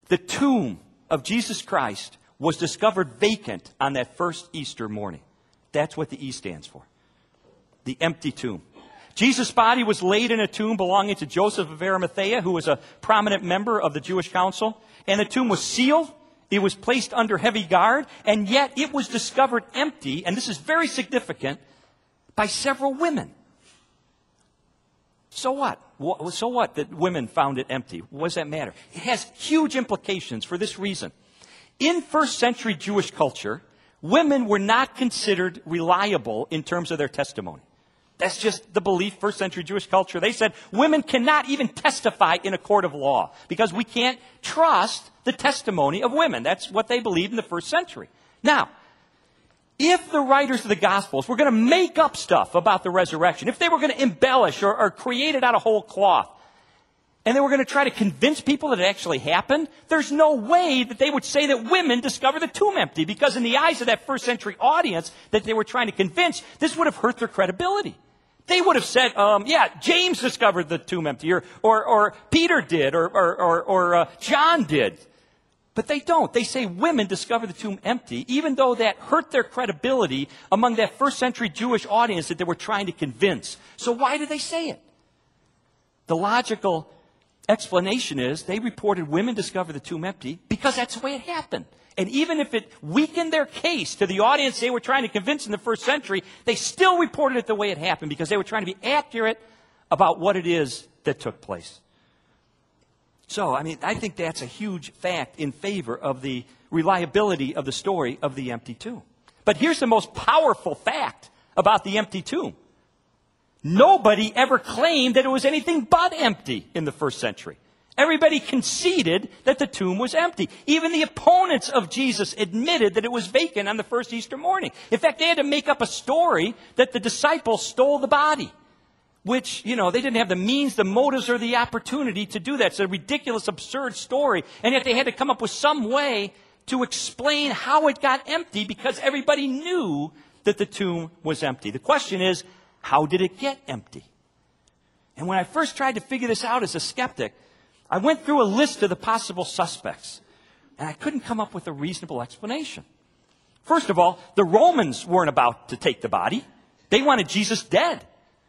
The tomb of Jesus Christ was discovered vacant on that first Easter morning. That's what the E stands for. The empty tomb. Jesus' body was laid in a tomb belonging to Joseph of Arimathea, who was a prominent member of the Jewish council. And the tomb was sealed. It was placed under heavy guard. And yet it was discovered empty, and this is very significant, by several women. So what? So what that women found it empty? What does that matter? It has huge implications for this reason. In first century Jewish culture, women were not considered reliable in terms of their testimony. That's just the belief, first century Jewish culture. They said women cannot even testify in a court of law because we can't trust the testimony of women. That's what they believed in the first century. Now, if the writers of the Gospels were going to make up stuff about the resurrection, if they were going to embellish or create it out of whole cloth, and they were going to try to convince people that it actually happened, there's no way that they would say that women discovered the tomb empty, because in the eyes of that first century audience that they were trying to convince, this would have hurt their credibility. They would have said, James discovered the tomb empty, or Peter did, or John did. But they don't. They say women discovered the tomb empty, even though that hurt their credibility among that first century Jewish audience that they were trying to convince. So why did they say it? The logical explanation is they reported women discovered the tomb empty because that's the way it happened. And even if it weakened their case to the audience they were trying to convince in the first century, they still reported it the way it happened because they were trying to be accurate about what it is that took place. So, I think that's a huge fact in favor of the reliability of the story of the empty tomb. But here's the most powerful fact about the empty tomb. Nobody ever claimed that it was anything but empty in the first century. Everybody conceded that the tomb was empty. Even the opponents of Jesus admitted that it was vacant on the first Easter morning. In fact, they had to make up a story that the disciples stole the body, which, they didn't have the means, the motives, or the opportunity to do that. It's a ridiculous, absurd story. And yet they had to come up with some way to explain how it got empty because everybody knew that the tomb was empty. The question is, how did it get empty? And when I first tried to figure this out as a skeptic, I went through a list of the possible suspects, and I couldn't come up with a reasonable explanation. First of all, the Romans weren't about to take the body. They wanted Jesus dead.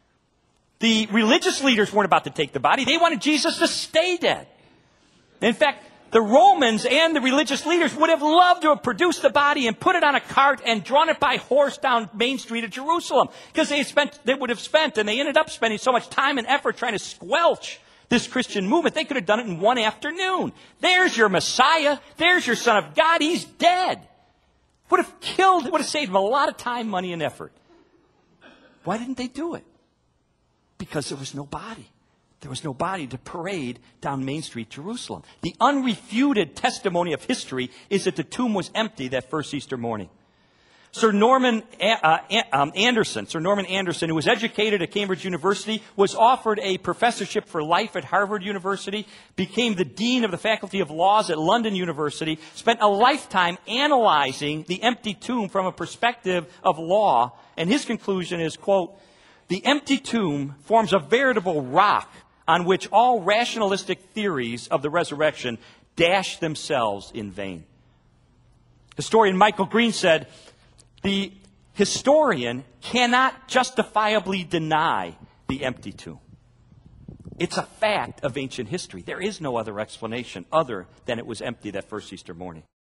The religious leaders weren't about to take the body. They wanted Jesus to stay dead. In fact, the Romans and the religious leaders would have loved to have produced the body and put it on a cart and drawn it by horse down Main Street of Jerusalem, because they would have spent, and they ended up spending so much time and effort trying to squelch this Christian movement. They could have done it in one afternoon. There's your Messiah. There's your Son of God. He's dead. Would have saved them a lot of time, money, and effort. Why didn't they do it? Because there was no body. There was no body to parade down Main Street, Jerusalem. The unrefuted testimony of history is that the tomb was empty that first Easter morning. Sir Norman Anderson, who was educated at Cambridge University, was offered a professorship for life at Harvard University, became the dean of the Faculty of Laws at London University, spent a lifetime analyzing the empty tomb from a perspective of law, and his conclusion is, quote, "The empty tomb forms a veritable rock on which all rationalistic theories of the resurrection dash themselves in vain." Historian Michael Green said, "The historian cannot justifiably deny the empty tomb. It's a fact of ancient history. There is no other explanation other than it was empty that first Easter morning."